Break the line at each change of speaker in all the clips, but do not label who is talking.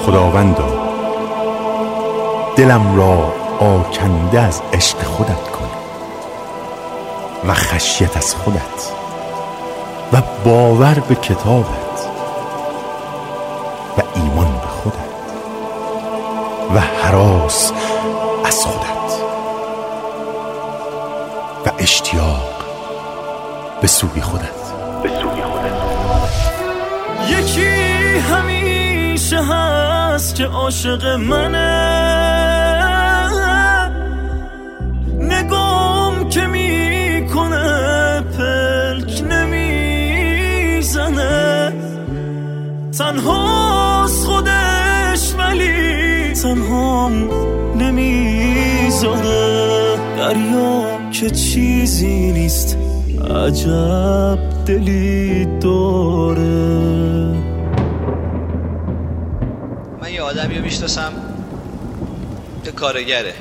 خداوندا دلم را آکنده از عشق خودت کن و خشیت از خودت و باور به کتابت و ایمان به خودت و هراس از خودت و اشتیاق به سوی خودت.
یکی همیشه هست که عاشق منه، نگام که میکنه پلک نمیزنه، تنهاست خودش ولی تنهام نمیذاره، دریا که چیزی نیست عجب دلی داره.
من یه آدمی رو میشناسم که کارگر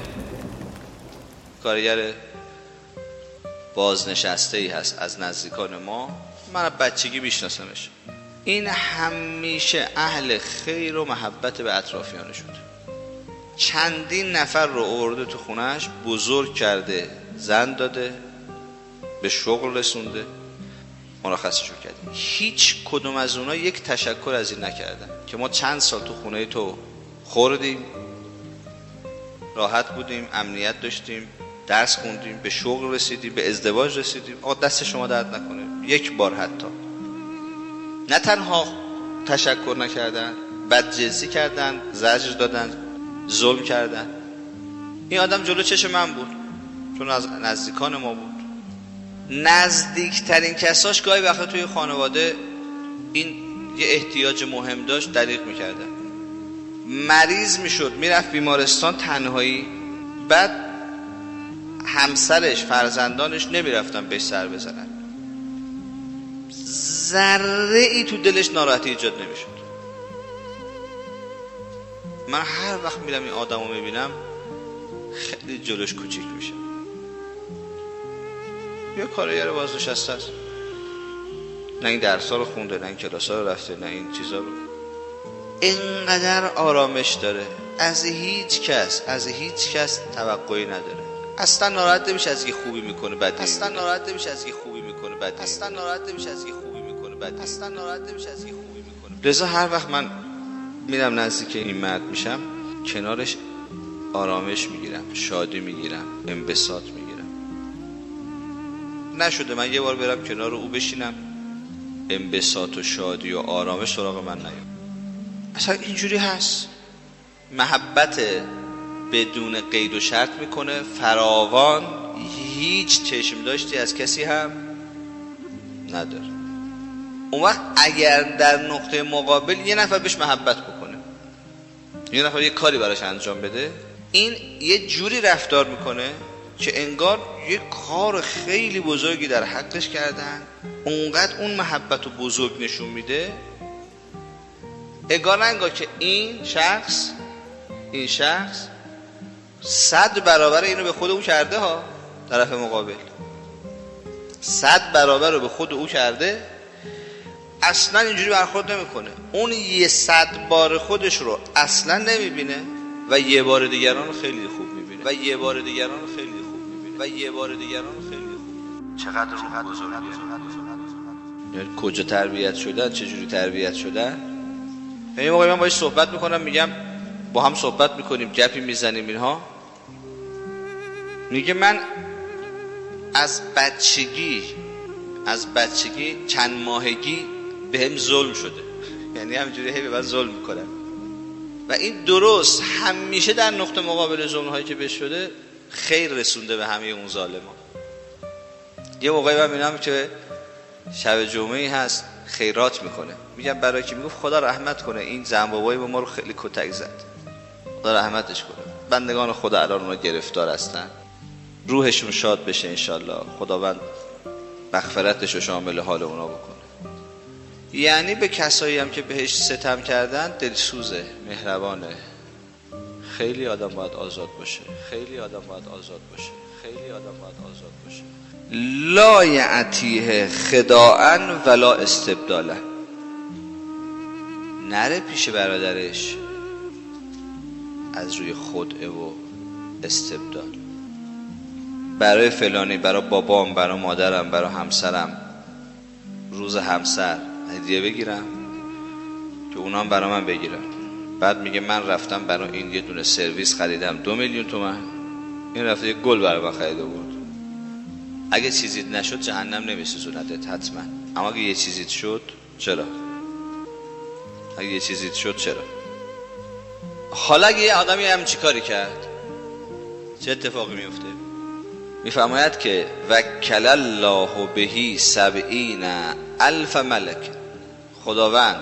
بازنشسته ای هست از نزدیکان ما. من بچگی میشناسمش. این همیشه اهل خیر و محبت به اطرافیانش بود. چندین نفر رو آورده تو خونهش، بزرگ کرده، زن داده، به شغل رسونده، مرخصشو کرده. هیچ کدوم از اونا یک تشکر از این نکردن که ما چند سال تو خونه تو خوردیم، راحت بودیم، امنیت داشتیم، درس خوندیم، به شغل رسیدیم، به ازدواج رسیدیم، آقا دست شما درد نکنه. یک بار حتی نه تنها تشکر نکردن، بدجنسی کردن، زجر دادن، ظلم کردن. این آدم جلو چشم من بود چون از نزدیکان ما بود. نزدیکترین کساش گاهی وقتا توی خانواده این یه احتیاج مهم داشت دریغ میکردن، مریض میشد، میرفت بیمارستان تنهایی، بعد همسرش، فرزندانش نمیرفتن بهش سر بزنن، ذره ای تو دلش ناراحتی ایجاد نمیشد. من هر وقت میرم این آدمو میبینم خیلی جلوش کوچیک میشه. یه کارگر بازنشسته است، نه این درس‌ها رو خونده، نه این کلاس‌ها رو رفته، نه این چیزا رو. اینقدر آرامش داره، از هیچ کس توقعی نداره. اصلا ناراحت نمیشه از یه خوبی میکنه بعد لذا هر وقت من میرم نزدیک این مرد میشم، کنارش آرامش میگیرم، شادی میگیرم، انبساط میگیرم. نشده من یه بار برم کنار او بشینم، انبساط و شادی و آرامش سراغ من نیاد. اصلا اینجوری هست. محبت بدون قید و شرط میکنه، فراوان، هیچ چشم داشتی از کسی هم نداره. اون وقت اگر در نقطه مقابل یه نفر بهش محبت بکنه، یه نفر یه کاری براش انجام بده، این یه جوری رفتار میکنه که انگار یه کار خیلی بزرگی در حقش کردن، اونقدر اون محبت رو بزرگ نشون میده، انگار که این شخص 100 برابر اینو به خود او کرده ها. طرف مقابل 100 برابر رو به خود او کرده، اصلا اینجوری برخورد نمیکنه. اون یه 100 بار خودش رو اصلا نمیبینه و یه بار دیگران خیلی خوب میبینه چقدر روح بزرگه. یعنی کجا تربیت شدن، چجوری تربیت شدن. یعنی موقعی من باهاش صحبت میکنم، میگم با هم صحبت میکنیم، گپی میزنیم، اینها میگه من از بچگی چند ماهگی بهم ظلم شده. یعنی همینجوری هی به من ظلم میکنن و این درست همیشه در نقطه مقابل ظلم‌هایی که بهش شده خیر رسونده به همه اون ظالما. یه موقعی من میبینم که شب جمعه‌ای هست خیرات میکنه، میگم برای کی؟ میگفت خدا رحمت کنه این زنبابایی به ما رو خیلی کتک زد، خدا رحمتش کنه. بندگان خدا الان اونا گرفتار هستن، روحشون شاد بشه انشالله، خداوند مغفرتش رو شامل حال اونا بکنه. یعنی به کسایی هم که بهش ستم کردن دلسوزه، مهربانه. خیلی آدم باید آزاد باشه. لا یعتیه خداعا ولا استبدالا. نره پیش برادرش از روی خدعه و استبدال. برای فلانی، برای بابام، برای مادرم، برای همسرم روز همسر هدیه بگیرم که اونا هم برای من بگیرن. بعد میگه من رفتم برای این یه دونه سرویس خریدم 2 میلیون تومان، این رفته یه گل برای من خریده بود. اگه چیزی نشد جهنم نمیسوزوندت حتما، اما اگه یه چیزی شد چرا؟ اگه یه چیزی شد چرا؟ حالا اگه یه آدمی همچی کاری کرد چه اتفاقی میفته؟ میفرماید که وکل الله بهی 70,000 ملک، خداوند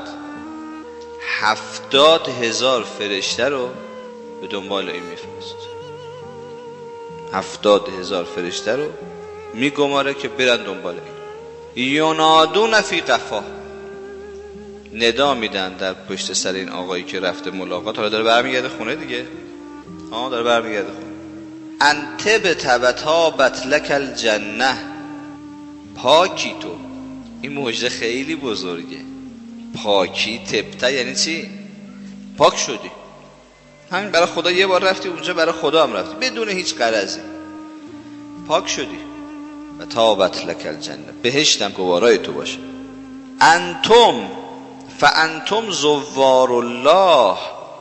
70,000 فرشته رو به دنبال این میفرست. 70,000 فرشته رو میگماره که برن دنبال این. ینادون فی قفاه، ندا میدن در پشت سر این آقایی که رفته ملاقات. حالا داره برمیگرده خونه دیگه، داره برمیگرده خونه. انت بتبتابت لک الجنه، پاکی تو. این مژده خیلی بزرگه. پاکی تبته یعنی چی؟ پاک شدی، همین برای خدا یه بار رفتی اونجا، برای خدا هم رفتی بدون هیچ غرضی، پاک شدی. و تابت لک الجنه، بهشتم گوارای تو باشه. فانتم زوار الله،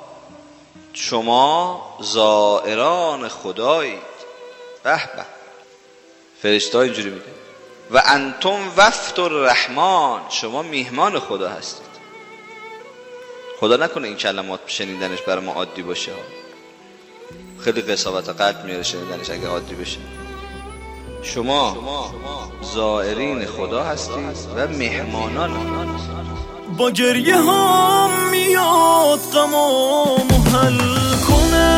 شما زائران خدایید. به به، فرشته اینجوری میگه. و انتم وفد الرحمن، شما میهمان خدا هستید. خدا نکنه این کلمات شنیدنش برای ما عادی باشه، خیلی قساوت قلب میاره شنیدنش اگه عادی بشه. شما زائرین خدا هستید و میهمانان خدا.
با گریه ها میاد غمامو حل کنه،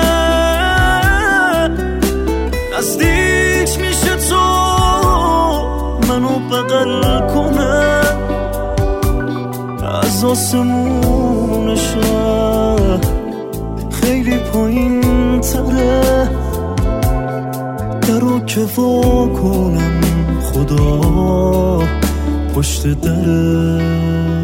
نزدیک میشه تو منو بغل کنه، از آسمون شهر خیلی پایین تره، درو که وا کنم خدا پشت دره.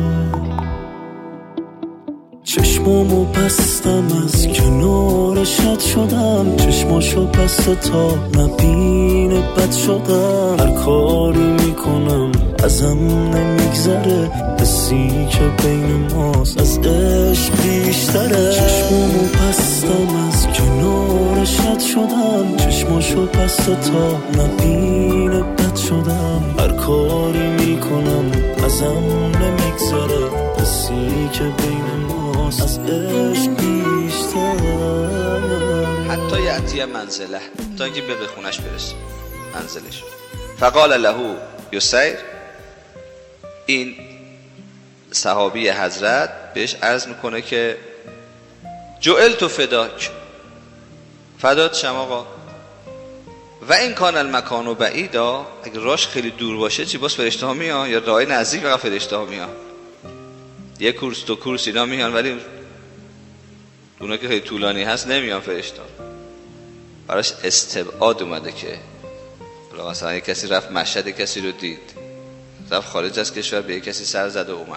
چشمامو بستم از کنارش رد شدم، چشماشو بسته تا نبینه بد شدم. هر کاری میکنم ازم نمیگذره، حسی که بین ماست از عشق بیشتره. چشمامو بستم از کنارش رد شدم، چشماشو بسته تا نبینه بد شدم. هر کاری میکنم ازم نمیگذره، حسی که بین ماست از عشق بیشتر.
حتی یأتی منزله، تا اینکه به خونش برسه منزلش. فقال له یسیر، این صحابی حضرت بهش عرض میکنه که جعلت فداک، فدات شم آقا. و این کان المکان بعیدا، اگه راش خیلی دور باشه چی باز فرشته ها میان؟ یا راه نزدیک فقط فرشته ها میان؟ یه کورس دو کورس اینا میان، ولی اونا که خیلی طولانی هست نمیان فرشته ها. براش استبعاد اومده که مثلا یک کسی رفت مشهد کسی رو دید، رفت خارج از کشور به یک کسی سر زد و اومد.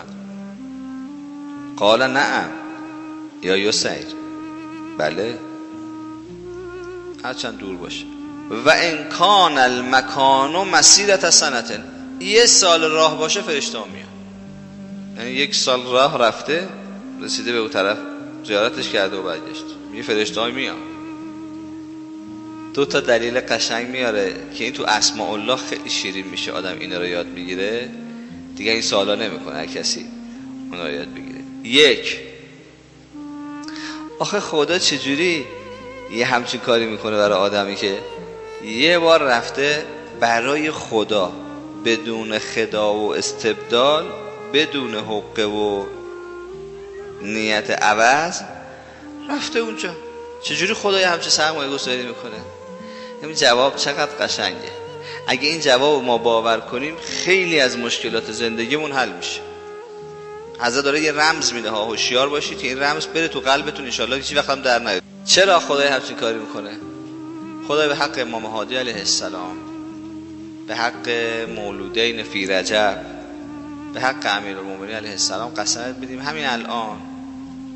قال نعم یا یسیر، بله هرچند دور باشه. و ان کان المکان مسیرة سنة، 1 سال راه باشه فرشته ها میان. یعنی 1 سال راه رفته رسیده به اون طرف، زیارتش کرده و برگشت، می فرشته ها میان. 2 تا دلیل قشنگ میاره که این تو اسماء الله خیلی شیرین میشه، آدم اینا رو یاد میگیره دیگه این سوالا نمیکنه، هر کسی اونا رو یاد بگیره. 1، آخه خدا چجوری یه همچین کاری میکنه برای آدمی که یه بار رفته برای خدا بدون خدا و استبدال، بدون حقه و نیت عوض رفته اونجا، چجوری خدا یه همچین سرمایه گذاری میکنه؟ این جواب چقدر قشنگه. اگه این جواب ما باور کنیم خیلی از مشکلات زندگیمون حل میشه. حضرت داره یه رمز میده ها، هوشیار باشید که این رمز بره تو قلبتون ان شاءالله هیچ وقت هم در نیاد. چرا خدا همچین کاری میکنه؟ خدا به حق امام هادی علیه السلام، به حق مولودین فی رجب، به حق امیرالمومنین علیه السلام قسمت بدیم همین الان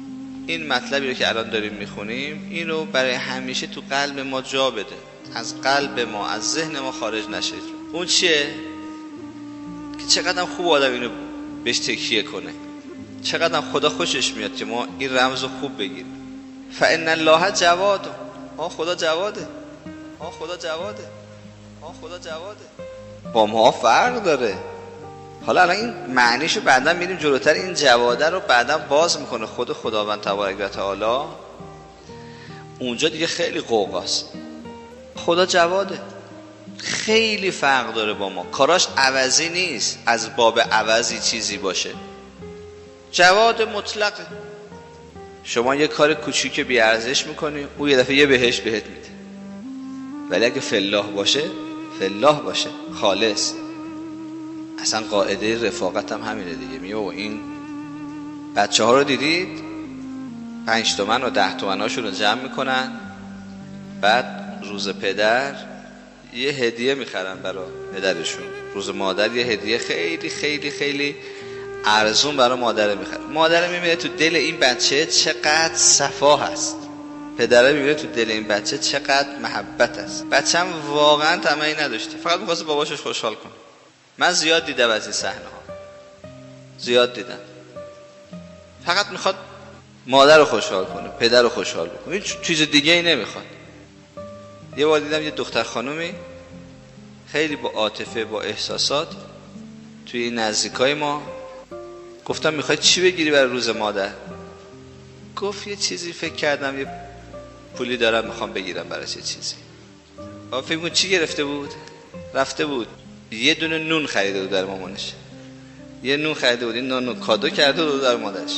این مطلبی رو که الان داریم میخونیم این رو برای همیشه تو قلب ما جا بده، از قلب ما، از ذهن ما خارج نشه. اون چیه؟ که چقدر خوب آدم اینو بهش تکیه کنه، چقدر خدا خوشش میاد که ما این رمز رو خوب بگیریم. فإن الله جواد. خدا جواده، خدا جواده، خدا جواده. با ما فرق داره. حالا الان این معنیشو بعدا میریم جلوتر، این جواده رو بعدا باز میکنه خود خداوند تبارک و تعالی. اونجا دیگه خیلی قوقاست. خدا جواده، خیلی فرق داره با ما. کاراش عوضی نیست، از باب عوضی چیزی باشه. جواد مطلقه. شما یه کار کوچیک بی ارزش میکنی، او یه دفعه یه بهش بهت میده. ولی اگه فلاح باشه، فلاح باشه، خالص. اصلا قاعده رفاقت هم همینه دیگه. میگه این بچه ها رو دیدید 5 تومن و 10 تومناشون رو جمع میکنن، بعد روز پدر یه هدیه میخرن برای پدرشون، روز مادر یه هدیه خیلی خیلی خیلی ارزون برای مادر میخرن. مادر میبینه تو دل این بچه چقدر صفا هست، پدره میبینه تو دل این بچه چقدر محبت هست. بچه هم واقعا طمعی نداشته، فقط میخواست باباشش خوشحال کنه. من زیاد دیدم از این صحنه ها، زیاد دیدم. فقط میخواد مادر رو خوشحال کنه، پدر رو خوشحال کنه، هیچ چیز دیگه ای نمیخواد. یه بار دیدم یه دختر خانومی خیلی با عاطفه، با احساسات توی نزدیکای ما، گفتم میخوای چی بگیری برای روز مادر؟ گفت یه چیزی فکر کردم، یه پولی دارم میخوام بگیرم برای چه چیزی. فکر کن چی گرفته بود؟ رفته بود یه دونه نون خریده بود در مامانش، یه نون خریده بود، این نون کادو کرده بود در مادرش.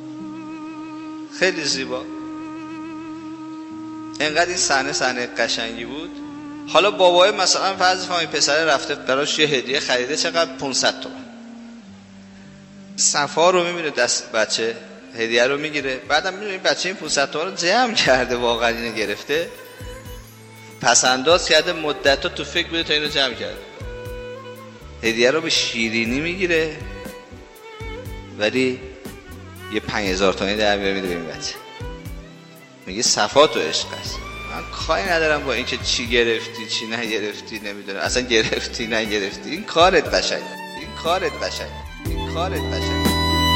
خیلی زیبا. اینقدر این صحنه قشنگی بود. حالا بابای مثلا فرض کنید پسر رفته براش یه هدیه خریده، چقدر 500 تومن. صفا رو میبینه دست بچه، هدیه رو میگیره، بعدم میبینه این بچه این 500 تومن رو جمع کرده، واقعا اینو گرفته، پس انداز کرده، مدت تو فکر بوده تا اینو جمع کرده. هدیه رو به شیرینی میگیره، ولی یه 5000 تومانی در میاره میده به این بچه. میگه صفا تو عشق است. من کاری ندارم با اینکه چی گرفتی چی نگرفتی، نمیدونم اصلا گرفتی نگرفتی، این کارت قشنگ، این کارت قشنگ، این کارت قشنگ.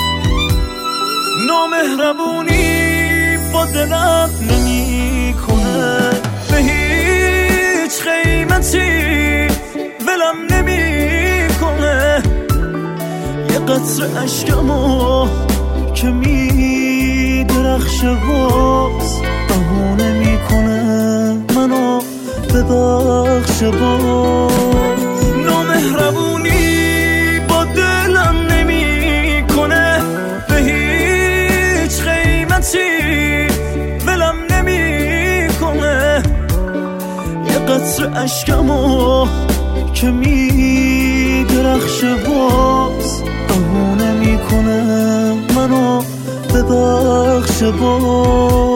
نامهربونی با دلم نمی کنه، به هیچ قیمتی ولم نمی کنه. یه قطره اشکمو که می درخشه باز بهونه می کنه، منو ببخشه باز. نامهربونی با دلم نمی کنه، به هیچ قیمتی ولم نمی کنه. یه قطره اشکمو که می درخشه باز بهونه می کنه، منو ببخشه باز.